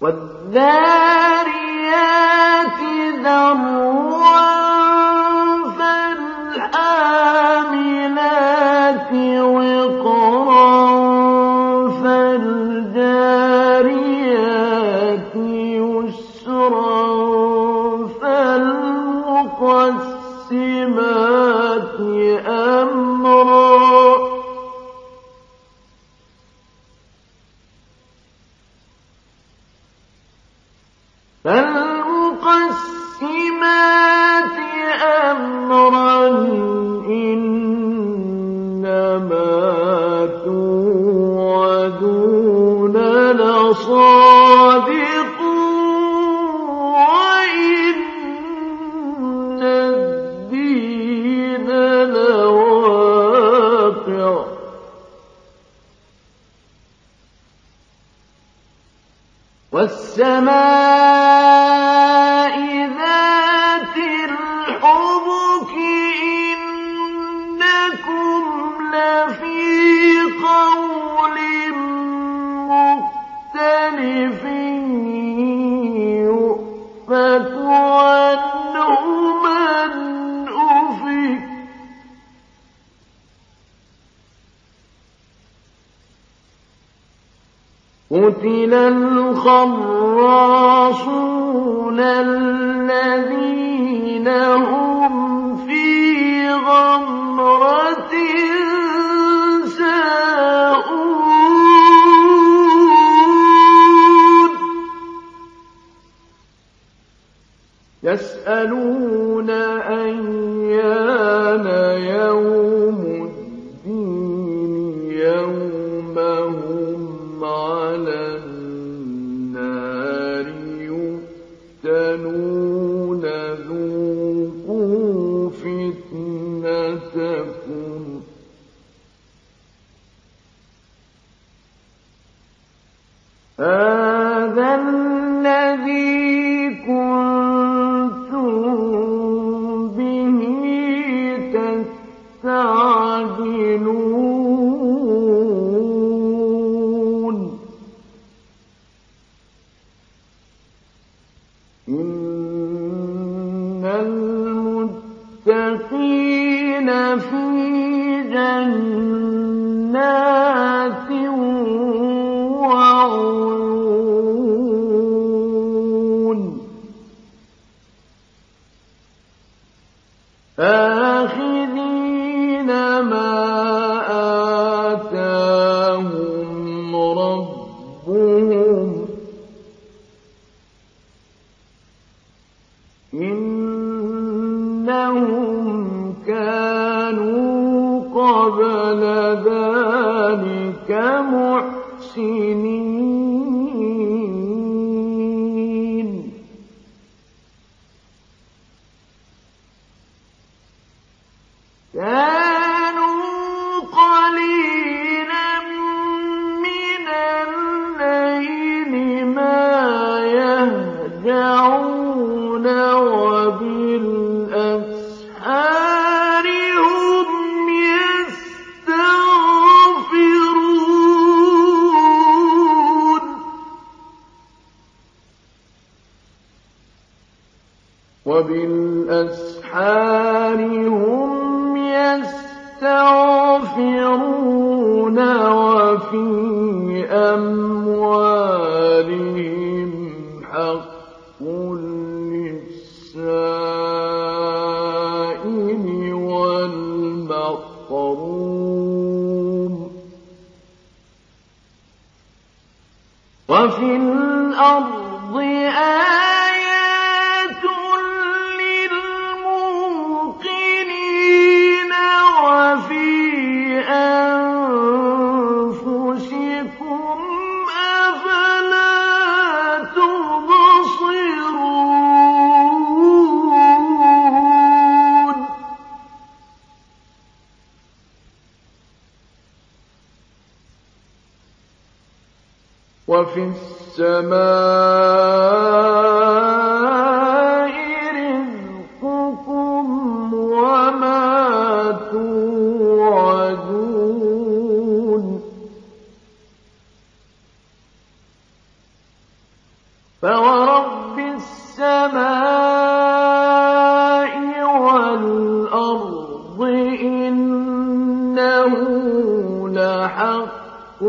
وَالذَّارِيَاتِ ذَرْوًا فَالْحَامِلَاتِ وِقْرًا فَالْجَارِيَاتِ يُسْرًا فَالْمُقَسِّمَاتِ أَمْرًا إِنَّمَا تُوعَدُونَ لَصَادِقٌ وَإِنَّ الدِّينَ لَوَاقِعٌ وَالسَّمَاءِ ذَاتِ الْحُبُكِ إِنَّكُمْ لَفِي قَوْلٍ مُّخْتَلِفٍ يُؤْفَكُ عَنْهُ مَنْ أُفِكَ قُتِلَ الْخَرَّاصُونَ الَّذِينَ هُمْ فِي غَمْرَةٍ سَاهُونَ يَسْأَلُونَ أَيَّانَ يَوْمُ الدِّينِ يَوْمَ هُمْ عَلَى النَّارِ يُفْتَنُونَ ذُوقُوا فِتْنَتَكُمْ هَٰذَا الَّذِي كُنتُم بِهِ تَسْتَعْجِلُونَ إِنَّ الْمُتَّقِينَ فِي جَنَّاتٍ وَعُيُونٍ آخِذِينَ مَا آتَاهُمْ رَبُّهُمْ إِنَّهُمْ كَانُوا قَبْلَ ذَلِكَ مُحْسِنِينَ كَانُوا قَلِيلًا مِّنَ اللَّيْلِ مَا يَهْجَعُونَ وَبِالْأَسْحَارِ هُمْ يَسْتَغْفِرُونَ وَفِي أَمْوَالِهِمْ حَقٌّ لِّلسَّائِلِ وَالْمَحْرُومِ وَفِي الْأَرْضِ آيَاتٌ لِّلْمُوقِنِينَ وَفِي أَنفُسِكُمْ أَفَلَا تُبْصِرُونَ وَفِي السَّمَاءِ رِزْقُكُمْ وَمَا تُوعَدُونَ فورب السماء والأرض إنه لحق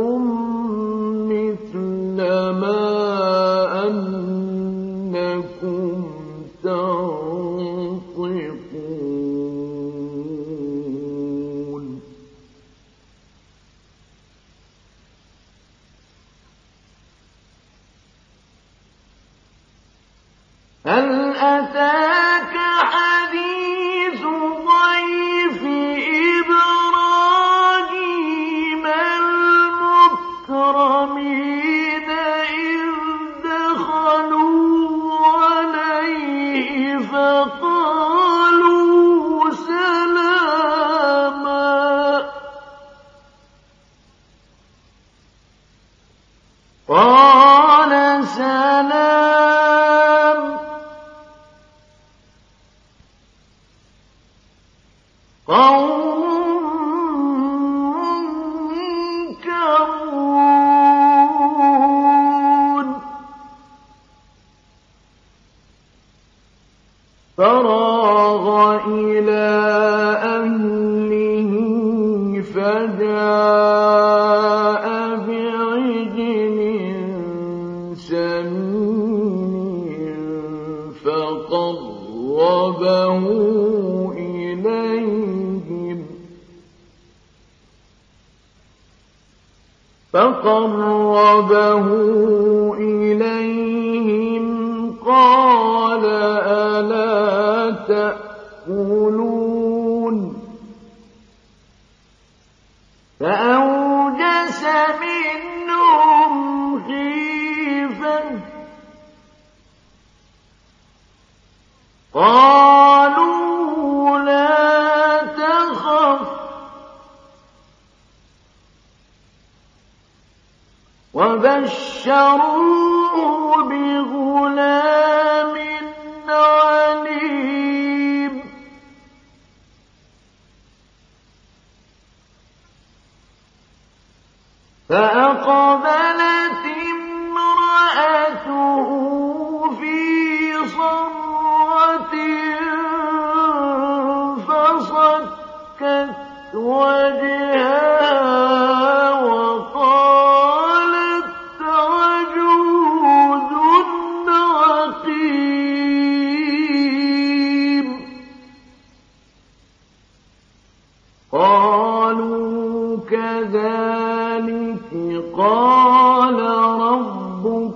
مثل ما أنكم تنطقون هل أتاك حديث ضيف إبراهيم المكرمين إذ دخلوا عليه فقالوا سلاما قال سلام قوم منكرون فراغ إلى أهله فجاء بعجل سمين فقربه إليهم قال ألا تأكلون فأوجس منهم خيفة قالوا لا تخف وبشروه بغلام عليم فأقبلت امرأته في صرة فصكت وجهها وقالت عجوز عقيم قالوا كذلك قال ربك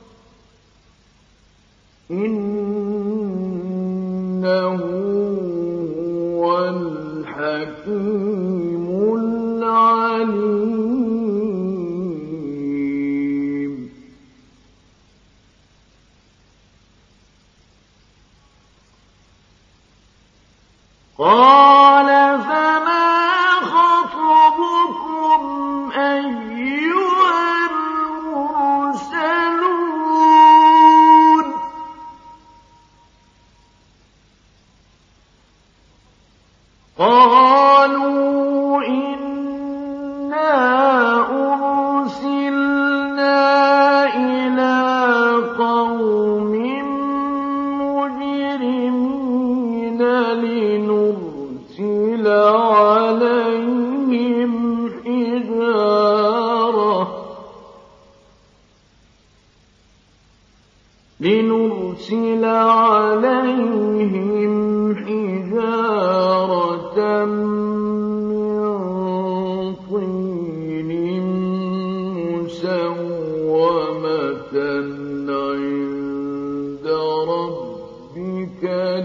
إنه هو الحكيم العليم قال فما خطبكم أيها المرسلون قالوا إنا أرسلنا إلى قوم مجرمين لنرسل عليهم حجارة من طين مسومة عند ربك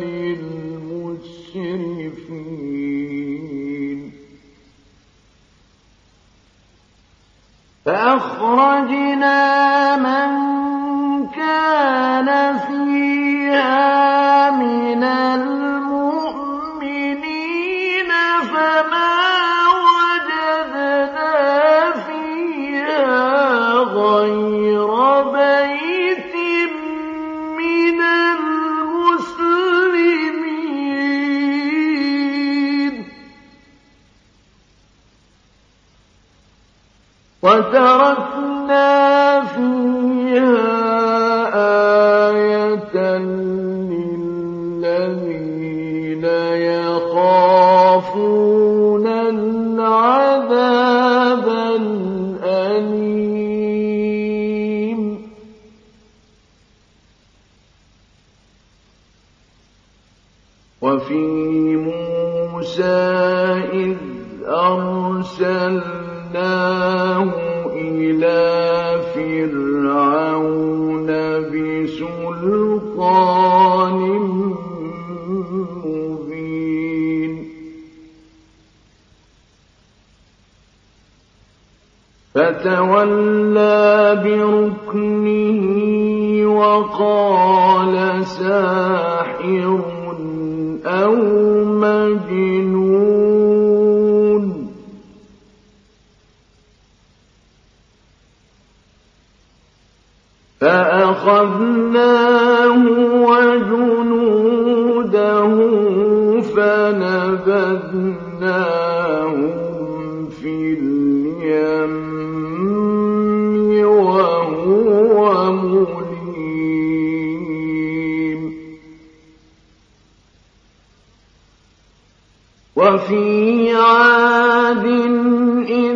للمسرفين فأخرجنا من كان فيها من المؤمنين فما وجدنا فيها غير بيت من المسلمين وتركنا فيها وفي موسى إذ أرسلناه إلى فرعون بسلطان مبين فتولى بركنه وقال ساحر أو مجنون فأخذناه وجنوده فنبذناهم في اليم وهو مليم وفي عاد إذ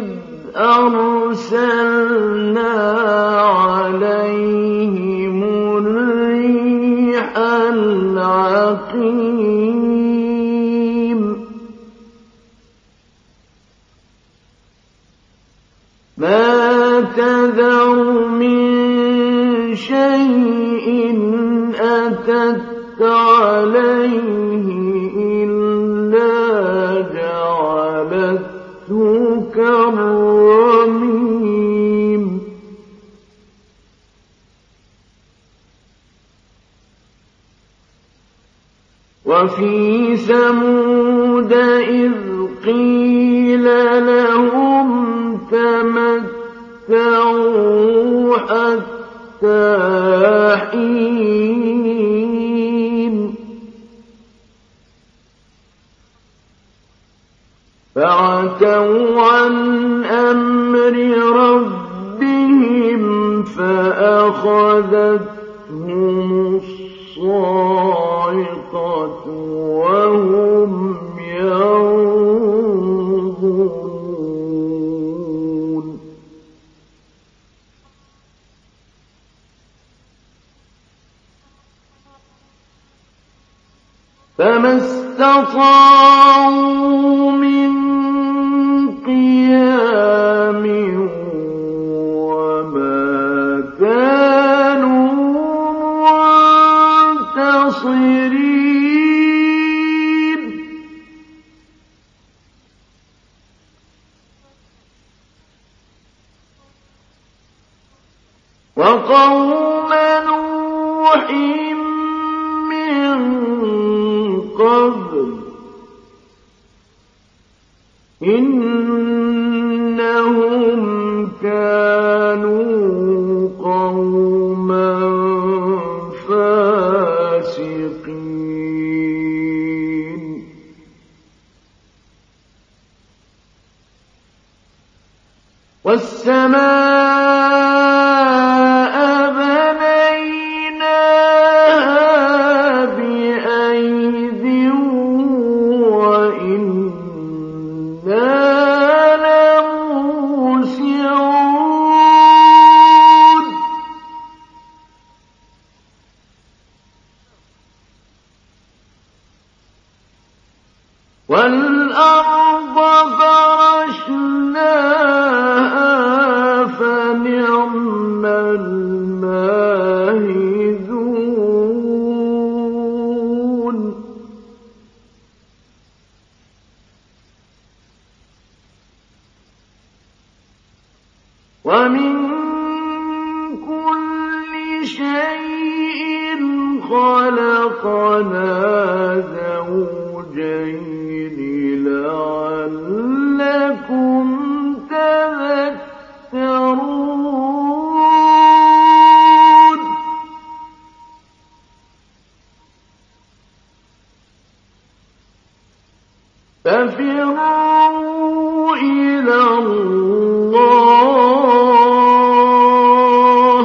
أرسلنا عليهم الريح العقيم ما تذر من شيء أتت عليه إلا جعلته كالرميم وفي ثمود إذ قيل لهم تمتعوا حتى حين فعتوا عن أمر ربهم فأخذتهم الصاعقة وهم ينظرون فما استطاعوا من قيام وما كانوا منتصرين وقوم نوح من قبل إنهم كانوا قوما فاسقين والسماء بنيناها بأيد وإنا لموسعون والأرض فرشناها فنعم الماهدون ومن كل شيء خلقنا زوجين لعلكم تذكرون ففروا إلى الله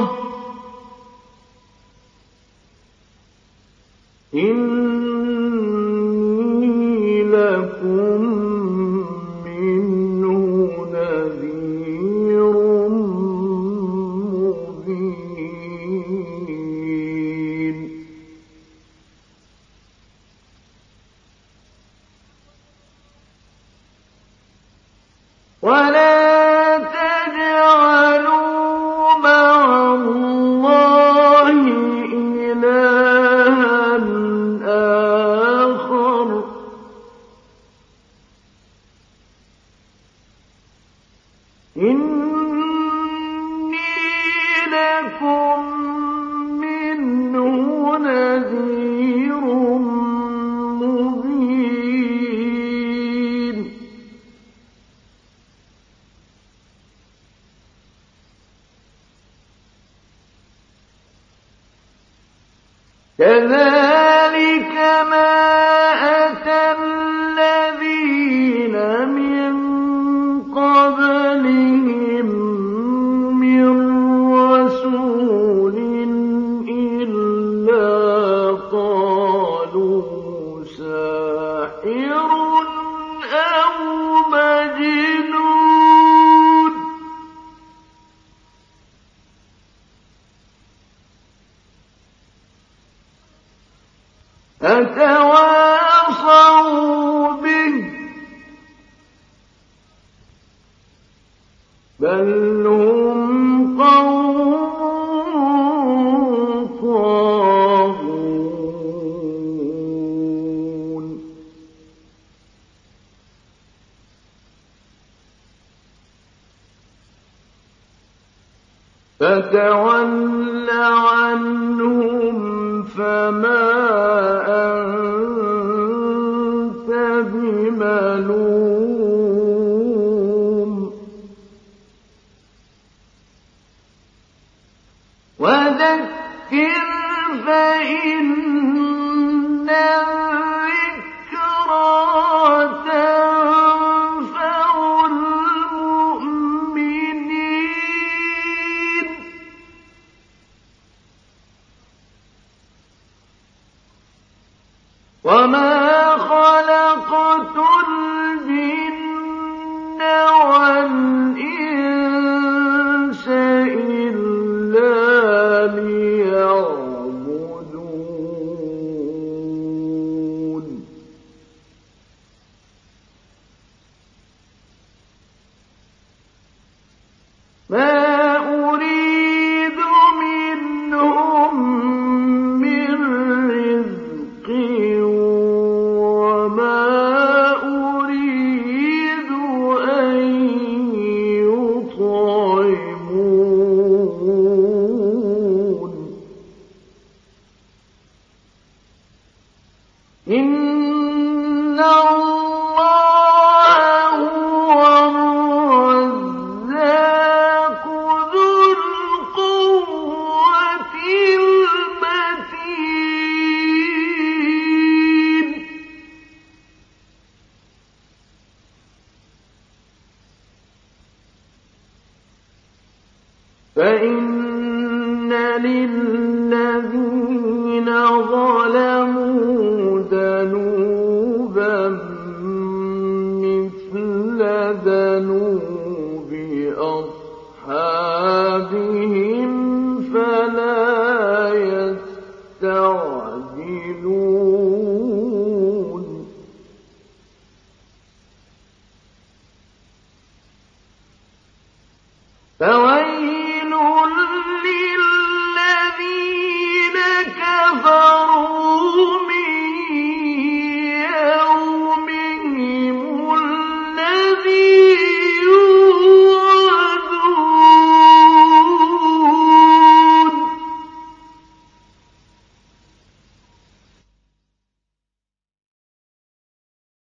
إني لكم منه نذير مبين يَكُن مِّنْهُ نَذِيرٌ مُّبِينٌ كَذَٰلِكَ مَا أَتَى الَّذِينَ مِن قَبْلِهِم مِّن رَّسُولٍ إِلَّا قَالُوا سَاحِرٌ أَوْ مَجْنُونٌ أَتَوَاصَوْا بِهِ ۚ بَلْ هُمْ قَوْمٌ طَاغُونَ فَتَوَلَّ عَنْهُمْ فَمَا أَنتَ بِمَلُومٍ وَذَكِّرْ فَإِنَّ الذِّكْرَىٰ تَنفَعُ الْمُؤْمِنِينَ وَمَا خَلَقْتُ الْجِنَّ وَالْإِنسَ إِلَّا لِيَعْبُدُونِ مَا أُرِيدُ مِنْهُم مِّن رِّزْقٍ وَمَا أُرِيدُ أَن يُطْعِمُونِ إِنَّ اللَّهَ هُوَ الرَّزَّاقُ ذُو الْقُوَّةِ الْمَتِينُ فَإِنَّ لِلَّذِينَ ظَلَمُوا ذَنُوبًا مِّثْلَ ذَنُوبِ أَصْحَابِهِمْ فَلَا يَسْتَعْجِلُونِ فَوَيْلٌ